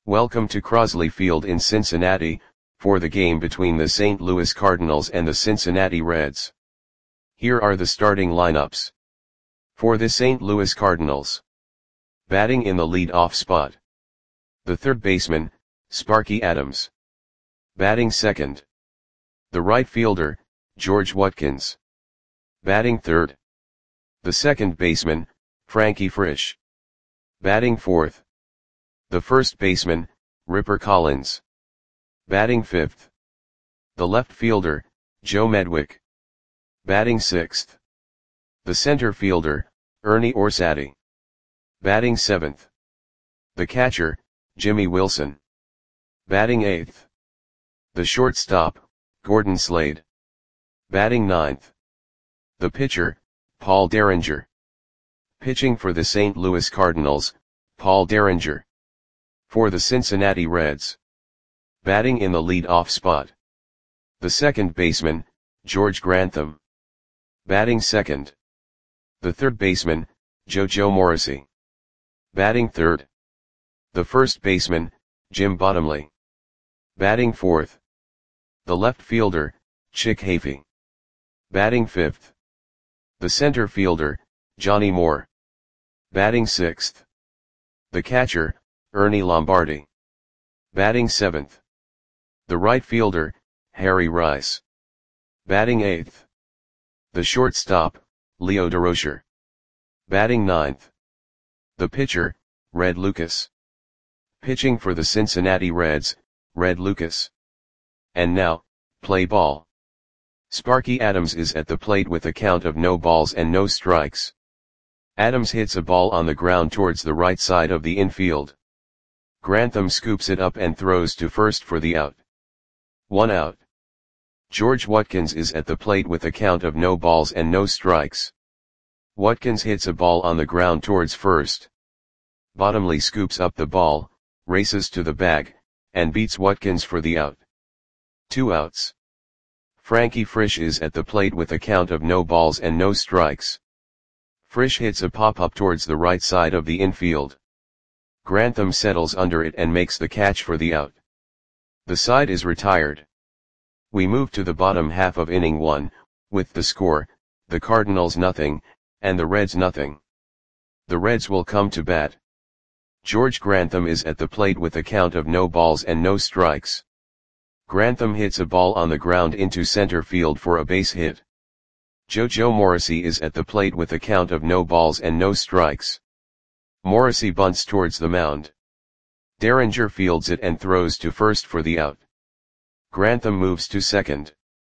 Welcome to Crosley Field in Cincinnati, for the game between the St. Louis Cardinals and the Cincinnati Reds. Here are the starting lineups. For the St. Louis Cardinals. Batting in the lead-off spot. The third baseman, Sparky Adams. Batting second. The right fielder, George Watkins. Batting third. The second baseman, Frankie Frisch. Batting fourth. The first baseman, Ripper Collins. Batting fifth. The left fielder, Joe Medwick. Batting sixth. The center fielder, Ernie Orsatti. Batting seventh. The catcher, Jimmy Wilson. Batting eighth. The shortstop, Gordon Slade. Batting ninth. The pitcher, Paul Derringer. Pitching for the St. Louis Cardinals, Paul Derringer. For the Cincinnati Reds. Batting in the lead-off spot. The second baseman, George Grantham. Batting second. The third baseman, Joe Morrissey. Batting third. The first baseman, Jim Bottomley. Batting fourth. The left fielder, Chick Hafey. Batting fifth. The center fielder, Johnny Moore. Batting sixth. The catcher, Ernie Lombardi. Batting seventh. The right fielder, Harry Rice. Batting eighth. The shortstop, Leo Durocher. Batting ninth. The pitcher, Red Lucas. Pitching for the Cincinnati Reds, Red Lucas. And now, play ball. Sparky Adams is at the plate with a count of no balls and no strikes. Adams hits a ball on the ground towards the right side of the infield. Grantham scoops it up and throws to first for the out. 1 out. George Watkins is at the plate with a count of no balls and no strikes. Watkins hits a ball on the ground towards first. Bottomley scoops up the ball, races to the bag, and beats Watkins for the out. 2 outs. Frankie Frisch is at the plate with a count of no balls and no strikes. Frisch hits a pop-up towards the right side of the infield. Grantham settles under it and makes the catch for the out. The side is retired. We move to the bottom half of inning 1, with the score, the Cardinals nothing, and the Reds nothing. The Reds will come to bat. George Grantham is at the plate with a count of no balls and no strikes. Grantham hits a ball on the ground into center field for a base hit. Joe Morrissey is at the plate with a count of no balls and no strikes. Morrissey bunts towards the mound. Derringer fields it and throws to first for the out. Grantham moves to second.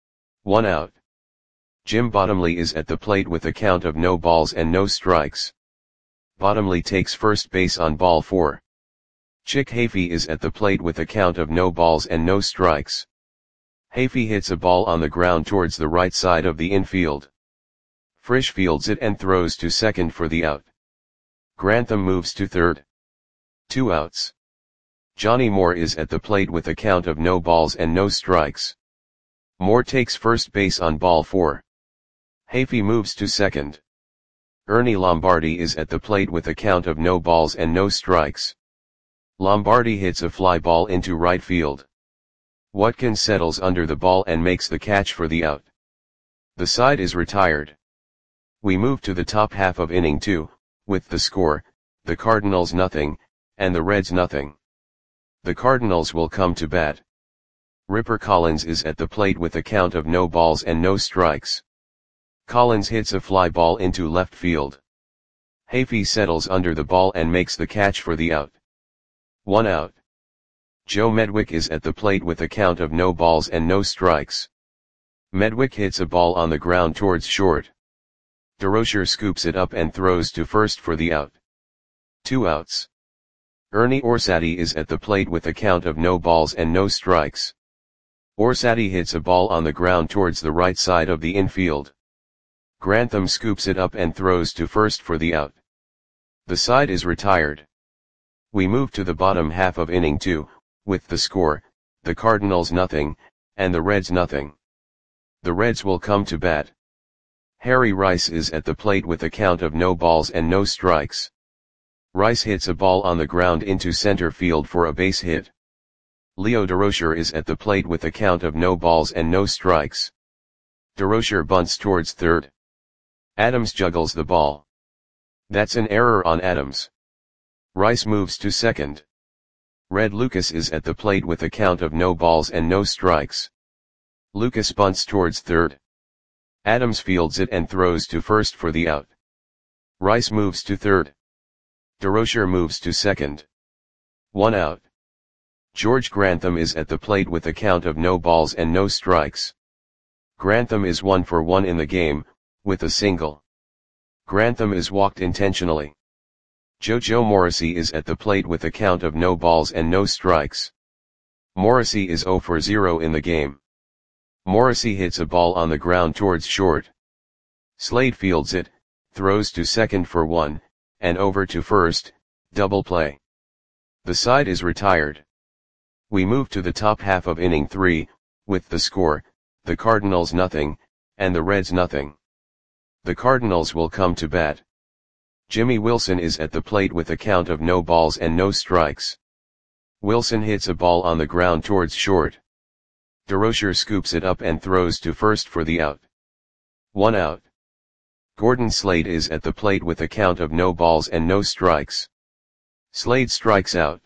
1 out. Jim Bottomley is at the plate with a count of no balls and no strikes. Bottomley takes first base on ball 4. Chick Hafey is at the plate with a count of no balls and no strikes. Hafey hits a ball on the ground towards the right side of the infield. Frisch fields it and throws to second for the out. Grantham moves to third. 2 outs. Johnny Moore is at the plate with a count of no balls and no strikes. Moore takes first base on ball 4. Hafey moves to second. Ernie Lombardi is at the plate with a count of no balls and no strikes. Lombardi hits a fly ball into right field. Watkins settles under the ball and makes the catch for the out. The side is retired. We move to the top half of inning 2, with the score, the Cardinals nothing, and the Reds nothing. The Cardinals will come to bat. Ripper Collins is at the plate with a count of no balls and no strikes. Collins hits a fly ball into left field. Hafey settles under the ball and makes the catch for the out. 1 out. Joe Medwick is at the plate with a count of no balls and no strikes. Medwick hits a ball on the ground towards short. Durocher scoops it up and throws to first for the out. 2 outs. Ernie Orsatti is at the plate with a count of no balls and no strikes. Orsatti hits a ball on the ground towards the right side of the infield. Grantham scoops it up and throws to first for the out. The side is retired. We move to the bottom half of inning 2, with the score, the Cardinals nothing, and the Reds nothing. The Reds will come to bat. Harry Rice is at the plate with a count of no balls and no strikes. Rice hits a ball on the ground into center field for a base hit. Leo Durocher is at the plate with a count of no balls and no strikes. Durocher bunts towards third. Adams juggles the ball. That's an error on Adams. Rice moves to second. Red Lucas is at the plate with a count of no balls and no strikes. Lucas bunts towards third. Adams fields it and throws to first for the out. Rice moves to third. Durocher moves to second. 1 out. George Grantham is at the plate with a count of no balls and no strikes. Grantham is 1 for 1 in the game, with a single. Grantham is walked intentionally. JoJo Morrissey is at the plate with a count of no balls and no strikes. Morrissey is 0 for 0 in the game. Morrissey hits a ball on the ground towards short. Slade fields it, throws to second for 1, and over to first, double play. The side is retired. We move to the top half of inning 3, with the score, the Cardinals nothing, and the Reds nothing. The Cardinals will come to bat. Jimmy Wilson is at the plate with a count of no balls and no strikes. Wilson hits a ball on the ground towards short. Durocher scoops it up and throws to first for the out. 1 out. Gordon Slade is at the plate with a count of no balls and no strikes. Slade strikes out.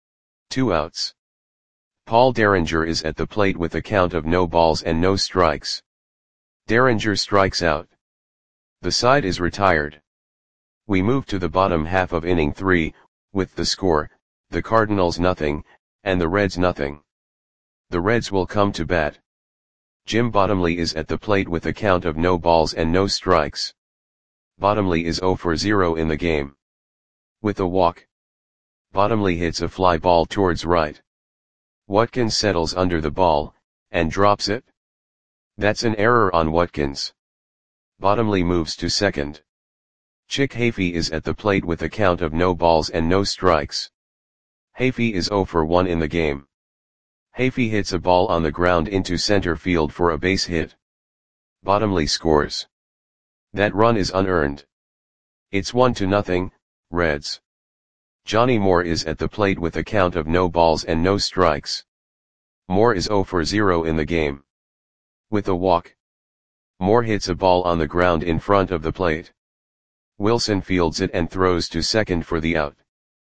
2 outs. Paul Derringer is at the plate with a count of no balls and no strikes. Derringer strikes out. The side is retired. We move to the bottom half of inning 3, with the score, the Cardinals nothing, and the Reds nothing. The Reds will come to bat. Jim Bottomley is at the plate with a count of no balls and no strikes. Bottomley is 0 for 0 in the game. With a walk. Bottomley hits a fly ball towards right. Watkins settles under the ball, and drops it. That's an error on Watkins. Bottomley moves to second. Chick Hafey is at the plate with a count of no balls and no strikes. Hafey is 0 for 1 in the game. Hafey hits a ball on the ground into center field for a base hit. Bottomley scores. That run is unearned. It's 1-0, Reds. Johnny Moore is at the plate with a count of no balls and no strikes. Moore is 0 for 0 in the game. With a walk. Moore hits a ball on the ground in front of the plate. Wilson fields it and throws to second for the out.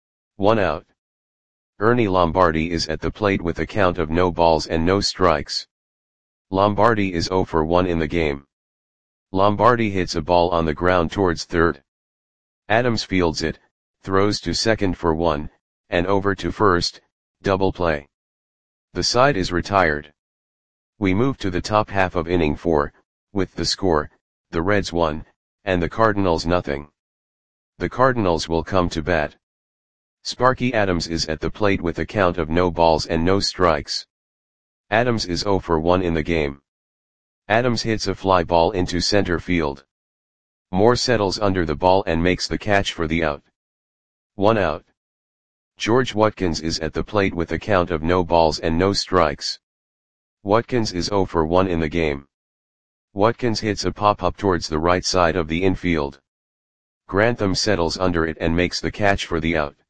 1 out. Ernie Lombardi is at the plate with a count of no balls and no strikes. Lombardi is 0 for 1 in the game. Lombardi hits a ball on the ground towards third. Adams fields it, throws to second for 1, and over to first, double play. The side is retired. We move to the top half of inning 4, with the score, the Reds 1, and the Cardinals nothing. The Cardinals will come to bat. Sparky Adams is at the plate with a count of no balls and no strikes. Adams is 0 for 1 in the game. Adams hits a fly ball into center field. Moore settles under the ball and makes the catch for the out. 1 out. George Watkins is at the plate with a count of no balls and no strikes. Watkins is 0 for 1 in the game. Watkins hits a pop-up towards the right side of the infield. Grantham settles under it and makes the catch for the out.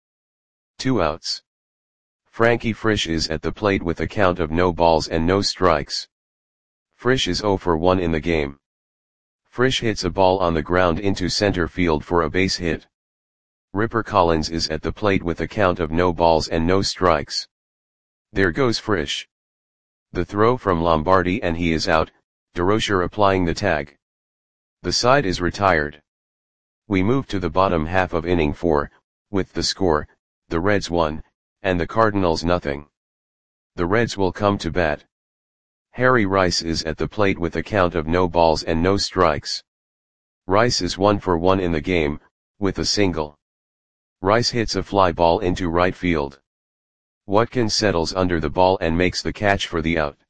2 outs. Frankie Frisch is at the plate with a count of no balls and no strikes. Frisch is 0 for 1 in the game. Frisch hits a ball on the ground into center field for a base hit. Ripper Collins is at the plate with a count of no balls and no strikes. There goes Frisch. The throw from Lombardi and he is out, Durocher applying the tag. The side is retired. We move to the bottom half of inning 4, with the score, the Reds 1, and the Cardinals nothing. The Reds will come to bat. Harry Rice is at the plate with a count of no balls and no strikes. Rice is 1 for 1 in the game, with a single. Rice hits a fly ball into right field. Watkins settles under the ball and makes the catch for the out.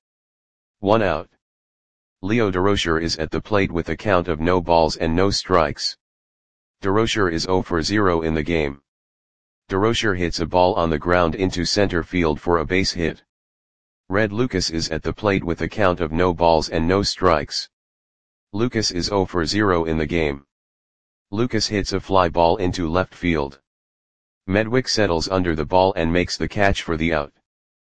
1 out. Leo Durocher is at the plate with a count of no balls and no strikes. Durocher is 0 for 0 in the game. Durocher hits a ball on the ground into center field for a base hit. Red Lucas is at the plate with a count of no balls and no strikes. Lucas is 0 for 0 in the game. Lucas hits a fly ball into left field. Medwick settles under the ball and makes the catch for the out.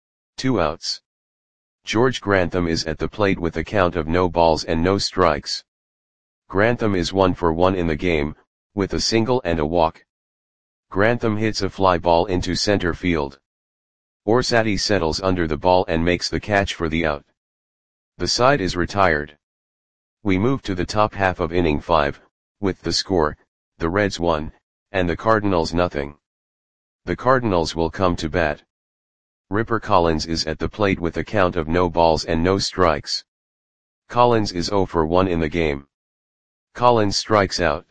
2 outs. George Grantham is at the plate with a count of no balls and no strikes. Grantham is 1 for 1 in the game, with a single and a walk. Grantham hits a fly ball into center field. Orsatti settles under the ball and makes the catch for the out. The side is retired. We move to the top half of inning 5, with the score, the Reds 1, and the Cardinals nothing. The Cardinals will come to bat. Ripper Collins is at the plate with a count of no balls and no strikes. Collins is 0 for 1 in the game. Collins strikes out.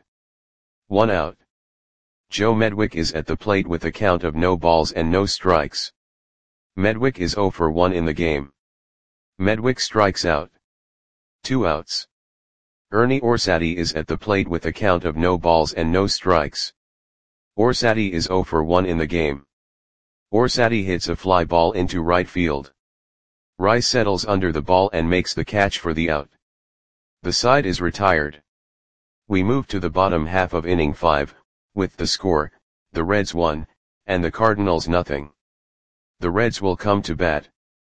1 out. Joe Medwick is at the plate with a count of no balls and no strikes. Medwick is 0 for 1 in the game. Medwick strikes out. 2 outs. Ernie Orsatti is at the plate with a count of no balls and no strikes. Orsatti is 0 for 1 in the game. Orsatti hits a fly ball into right field. Rice settles under the ball and makes the catch for the out. The side is retired. We move to the bottom half of inning 5, with the score, the Reds 1, and the Cardinals nothing. The Reds will come to bat.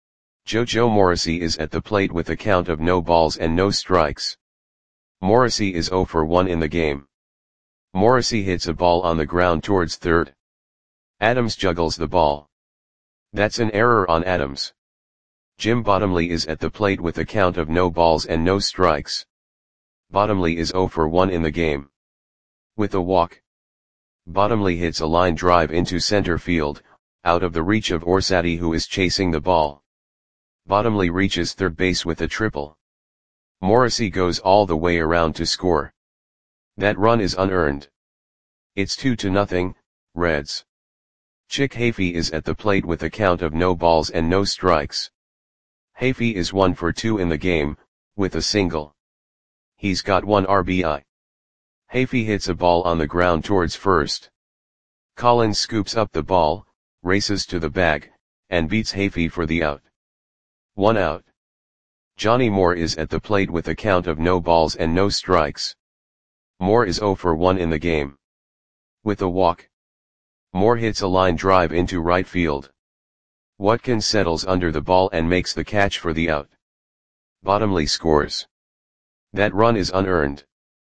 JoJo Morrissey is at the plate with a count of no balls and no strikes. Morrissey is 0 for 1 in the game. Morrissey hits a ball on the ground towards third. Adams juggles the ball. That's an error on Adams. Jim Bottomley is at the plate with a count of no balls and no strikes. Bottomley is 0 for 1 in the game. With a walk. Bottomley hits a line drive into center field, out of the reach of Orsatti who is chasing the ball. Bottomley reaches third base with a triple. Morrissey goes all the way around to score. That run is unearned. It's 2-0, Reds. Chick Hafey is at the plate with a count of no balls and no strikes. Hafey is 1 for 2 in the game, with a single. He's got 1 RBI. Hafey hits a ball on the ground towards first. Collins scoops up the ball, races to the bag, and beats Hafey for the out. 1 out. Johnny Moore is at the plate with a count of no balls and no strikes. Moore is 0 for 1 in the game. With a walk. Moore hits a line drive into right field. Watkins settles under the ball and makes the catch for the out. Bottomley scores. That run is unearned.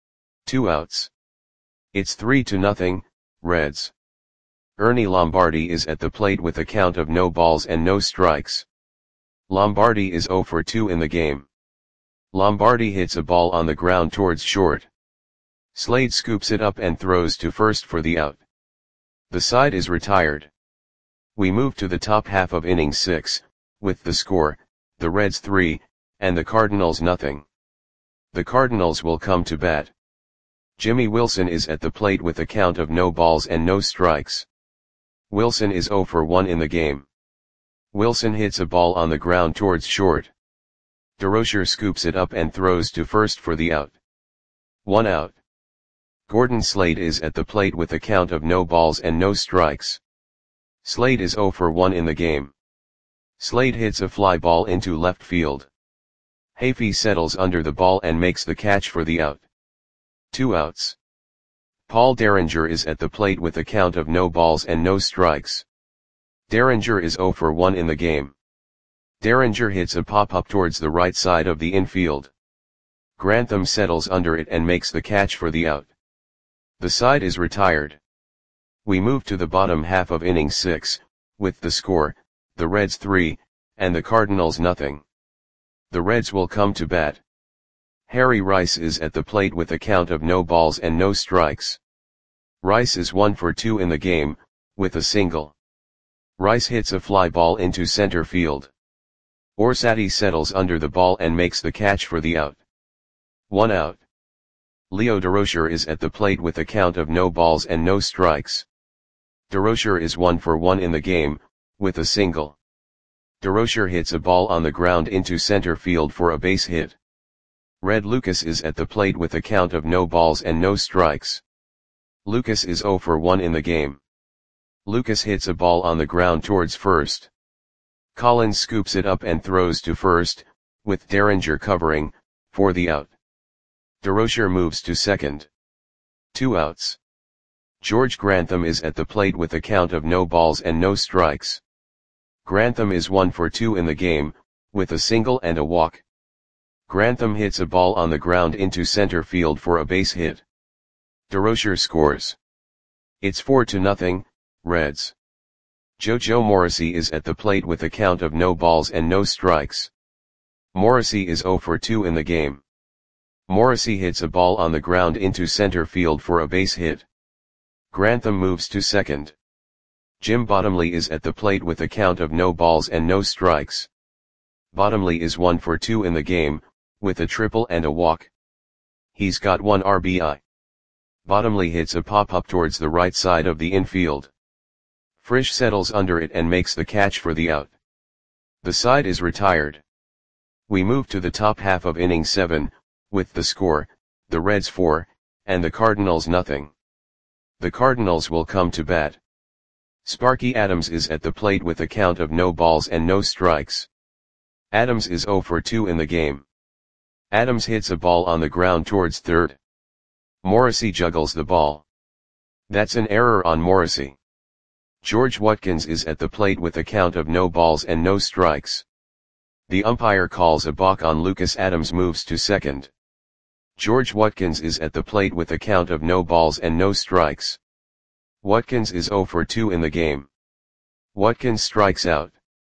2 outs. It's 3-0, Reds. Ernie Lombardi is at the plate with a count of no balls and no strikes. Lombardi is 0 for 2 in the game. Lombardi hits a ball on the ground towards short. Slade scoops it up and throws to first for the out. The side is retired. We move to the top half of inning 6, with the score, the Reds 3, and the Cardinals nothing. The Cardinals will come to bat. Jimmy Wilson is at the plate with a count of no balls and no strikes. Wilson is 0 for 1 in the game. Wilson hits a ball on the ground towards short. DeRocher scoops it up and throws to first for the out. 1 out. Gordon Slade is at the plate with a count of no balls and no strikes. Slade is 0 for 1 in the game. Slade hits a fly ball into left field. Hafey settles under the ball and makes the catch for the out. 2 outs. Paul Derringer is at the plate with a count of no balls and no strikes. Derringer is 0 for 1 in the game. Derringer hits a pop-up towards the right side of the infield. Grantham settles under it and makes the catch for the out. The side is retired. We move to the bottom half of inning 6, with the score, the Reds 3, and the Cardinals nothing. The Reds will come to bat. Harry Rice is at the plate with a count of no balls and no strikes. Rice is 1 for 2 in the game, with a single. Rice hits a fly ball into center field. Orsatti settles under the ball and makes the catch for the out. 1 out. Leo DeRocher is at the plate with a count of no balls and no strikes. DeRocher is 1 for 1 in the game, with a single. DeRocher hits a ball on the ground into center field for a base hit. Red Lucas is at the plate with a count of no balls and no strikes. Lucas is 0 for 1 in the game. Lucas hits a ball on the ground towards first. Collins scoops it up and throws to first, with Derringer covering, for the out. DeRocher moves to second. 2 outs. George Grantham is at the plate with a count of no balls and no strikes. Grantham is 1 for 2 in the game, with a single and a walk. Grantham hits a ball on the ground into center field for a base hit. DeRocher scores. It's 4-0, Reds. JoJo Morrissey is at the plate with a count of no balls and no strikes. Morrissey is 0 for 2 in the game. Morrissey hits a ball on the ground into center field for a base hit. Grantham moves to second. Jim Bottomley is at the plate with a count of no balls and no strikes. Bottomley is 1 for 2 in the game, with a triple and a walk. He's got 1 RBI. Bottomley hits a pop-up towards the right side of the infield. Frisch settles under it and makes the catch for the out. The side is retired. We move to the top half of inning 7, with the score, the Reds 4, and the Cardinals nothing. The Cardinals will come to bat. Sparky Adams is at the plate with a count of no balls and no strikes. Adams is 0 for 2 in the game. Adams hits a ball on the ground towards third. Morrissey juggles the ball. That's an error on Morrissey. George Watkins is at the plate with a count of no balls and no strikes. The umpire calls a balk on Lucas. Adams moves to second. George Watkins is at the plate with a count of no balls and no strikes. Watkins is 0 for 2 in the game. Watkins strikes out.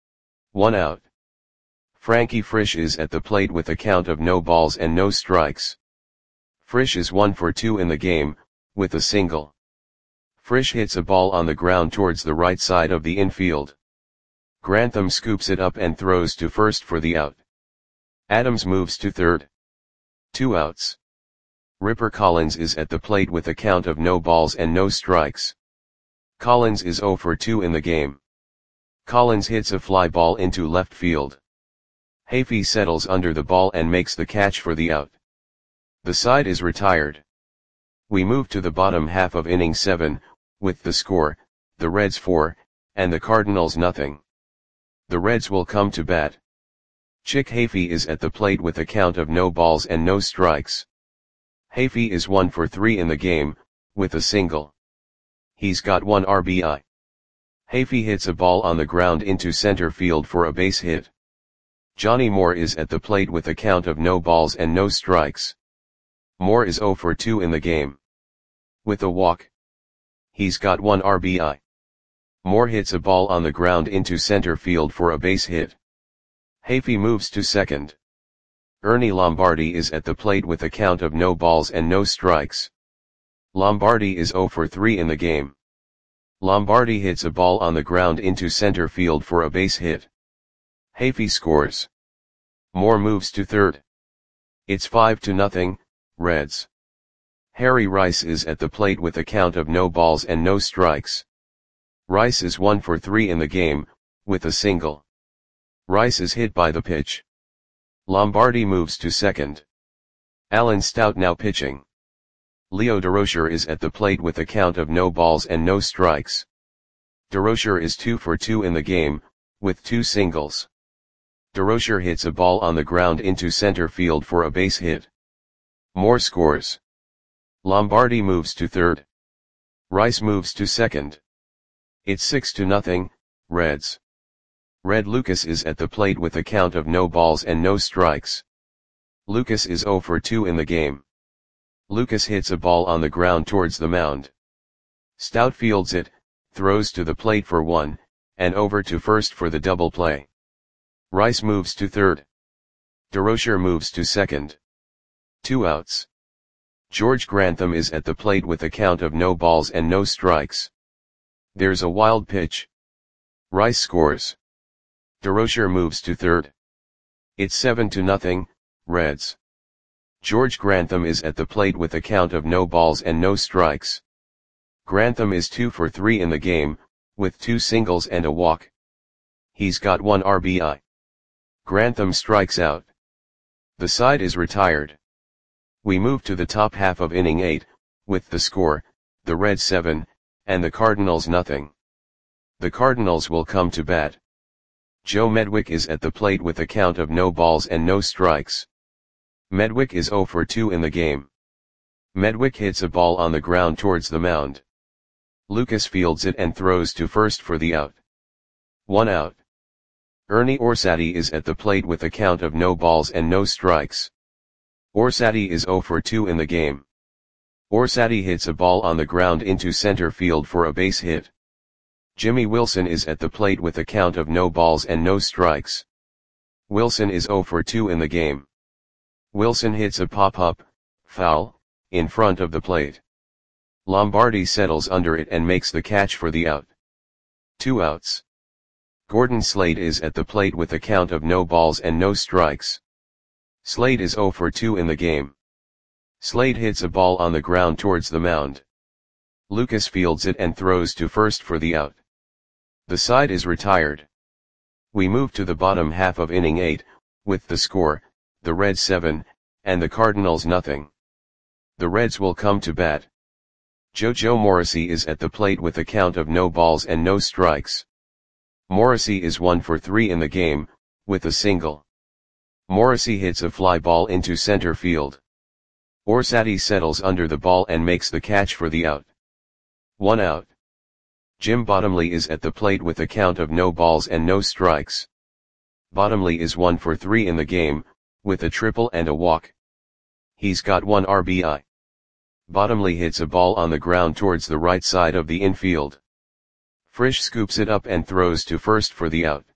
1 out. Frankie Frisch is at the plate with a count of no balls and no strikes. Frisch is 1 for 2 in the game, with a single. Frisch hits a ball on the ground towards the right side of the infield. Grantham scoops it up and throws to first for the out. Adams moves to third. 2 outs. Ripper Collins is at the plate with a count of no balls and no strikes. Collins is 0 for 2 in the game. Collins hits a fly ball into left field. Hafey settles under the ball and makes the catch for the out. The side is retired. We move to the bottom half of inning 7, with the score, the Reds 4, and the Cardinals nothing. The Reds will come to bat. Chick Hafey is at the plate with a count of no balls and no strikes. Hafey is 1 for 3 in the game, with a single. He's got 1 RBI. Hafey hits a ball on the ground into center field for a base hit. Johnny Moore is at the plate with a count of no balls and no strikes. Moore is 0 for 2 in the game. With a walk. He's got 1 RBI. Moore hits a ball on the ground into center field for a base hit. Hafey moves to second. Ernie Lombardi is at the plate with a count of no balls and no strikes. Lombardi is 0 for 3 in the game. Lombardi hits a ball on the ground into center field for a base hit. Hafey scores. Moore moves to third. It's 5-0, Reds. Harry Rice is at the plate with a count of no balls and no strikes. Rice is 1 for 3 in the game, with a single. Rice is hit by the pitch. Lombardi moves to second. Alan Stout now pitching. Leo DeRocher is at the plate with a count of no balls and no strikes. DeRocher is 2 for 2 in the game, with 2 singles. DeRocher hits a ball on the ground into center field for a base hit. Moore scores. Lombardi moves to third. Rice moves to second. It's 6-0, Reds. Red Lucas is at the plate with a count of no balls and no strikes. Lucas is 0 for 2 in the game. Lucas hits a ball on the ground towards the mound. Stout fields it, throws to the plate for 1, and over to first for the double play. Rice moves to third. DeRocher moves to second. 2 outs. George Grantham is at the plate with a count of no balls and no strikes. There's a wild pitch. Rice scores. DeRocher moves to third. It's 7-0, Reds. George Grantham is at the plate with a count of no balls and no strikes. Grantham is 2 for 3 in the game, with 2 singles and a walk. He's got 1 RBI. Grantham strikes out. The side is retired. We move to the top half of inning 8, with the score, the Reds 7, and the Cardinals nothing. The Cardinals will come to bat. Joe Medwick is at the plate with a count of no balls and no strikes. Medwick is 0 for 2 in the game. Medwick hits a ball on the ground towards the mound. Lucas fields it and throws to first for the out. 1 out. Ernie Orsatti is at the plate with a count of no balls and no strikes. Orsatti is 0 for 2 in the game. Orsatti hits a ball on the ground into center field for a base hit. Jimmy Wilson is at the plate with a count of no balls and no strikes. Wilson is 0 for 2 in the game. Wilson hits a pop-up, foul, in front of the plate. Lombardi settles under it and makes the catch for the out. 2 outs. Gordon Slade is at the plate with a count of no balls and no strikes. Slade is 0 for 2 in the game. Slade hits a ball on the ground towards the mound. Lucas fields it and throws to first for the out. The side is retired. We move to the bottom half of inning 8, with the score, the Reds 7, and the Cardinals nothing. The Reds will come to bat. JoJo Morrissey is at the plate with a count of no balls and no strikes. Morrissey is 1 for 3 in the game, with a single. Morrissey hits a fly ball into center field. Orsatti settles under the ball and makes the catch for the out. 1 out. Jim Bottomley is at the plate with a count of no balls and no strikes. Bottomley is 1 for 3 in the game, with a triple and a walk. He's got 1 RBI. Bottomley hits a ball on the ground towards the right side of the infield. Frisch scoops it up and throws to first for the out.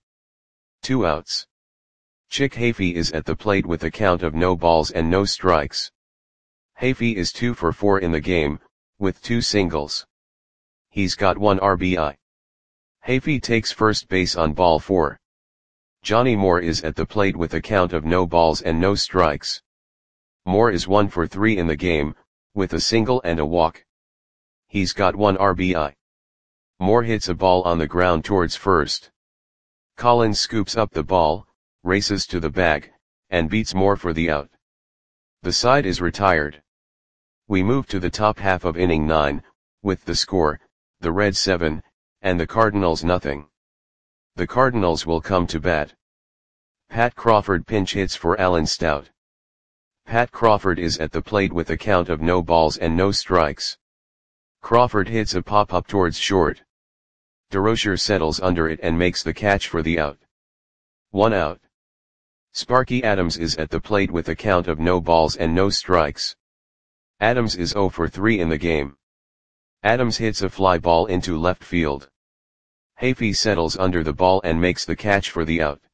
2 outs. Chick Hafey is at the plate with a count of no balls and no strikes. Hafey is 2 for 4 in the game, with 2 singles. He's got 1 RBI. Hafey takes first base on ball 4. Johnny Moore is at the plate with a count of no balls and no strikes. Moore is 1 for 3 in the game, with a single and a walk. He's got 1 RBI. Moore hits a ball on the ground towards first. Collins scoops up the ball, races to the bag, and beats Moore for the out. The side is retired. We move to the top half of inning 9, with the score, the Reds 7, and the Cardinals nothing. The Cardinals will come to bat. Pat Crawford pinch hits for Alan Stout. Pat Crawford is at the plate with a count of no balls and no strikes. Crawford hits a pop-up towards short. DeRocher settles under it and makes the catch for the out. 1 out. Sparky Adams is at the plate with a count of no balls and no strikes. Adams is 0 for 3 in the game. Adams hits a fly ball into left field. Hafey settles under the ball and makes the catch for the out.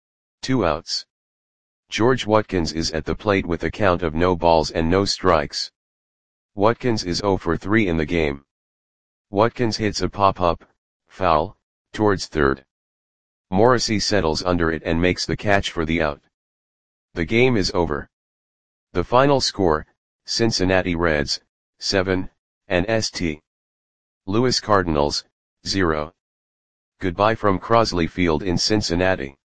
2 outs. George Watkins is at the plate with a count of no balls and no strikes. Watkins is 0 for 3 in the game. Watkins hits a pop-up, foul, towards third. Morrissey settles under it and makes the catch for the out. The game is over. The final score, Cincinnati Reds, 7, and St. Louis Cardinals, 0. Goodbye from Crosley Field in Cincinnati.